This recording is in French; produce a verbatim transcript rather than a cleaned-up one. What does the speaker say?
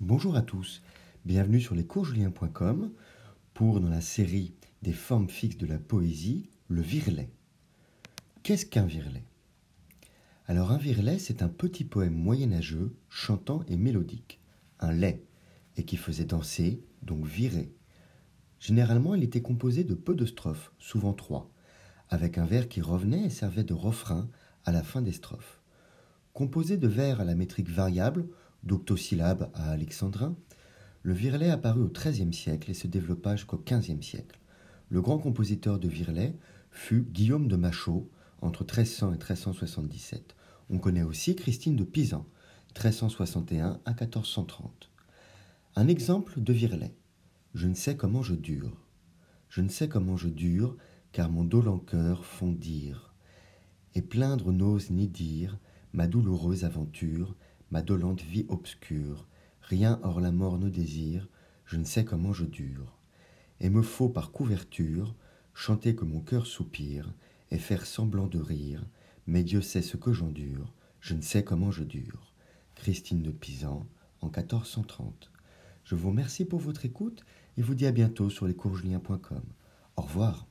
Bonjour à tous, bienvenue sur lescoursjulien point com pour, dans la série des formes fixes de la poésie, le virelai. Qu'est-ce qu'un virelai ? Alors un virelai, c'est un petit poème moyenâgeux, chantant et mélodique, un lait, et qui faisait danser, donc virer. Généralement, il était composé de peu de strophes, souvent trois, avec un vers qui revenait et servait de refrain à la fin des strophes. Composé de vers à la métrique variable, d'octosyllabes à alexandrin, le virelai apparut au treizième siècle et se développa jusqu'au quinzième siècle. Le grand compositeur de virelai fut Guillaume de Machaut, entre treize cents et treize cent soixante-dix-sept. On connaît aussi Christine de Pisan, treize cent soixante et un à quatorze cent trente. Un exemple de virelai. Je ne sais comment je dure. Je ne sais comment je dure, car mon dolent cœur fond dire. Et plaindre n'ose ni dire ma douloureuse aventure, ma dolente vie obscure. Rien hors la mort ne désire, je ne sais comment je dure. Et me faut par couverture chanter que mon cœur soupire et faire semblant de rire, mais Dieu sait ce que j'endure, je ne sais comment je dure. Christine de Pisan, en quatorze cent trente. Je vous remercie pour votre écoute et vous dis à bientôt sur lescoursjulien point com. Au revoir.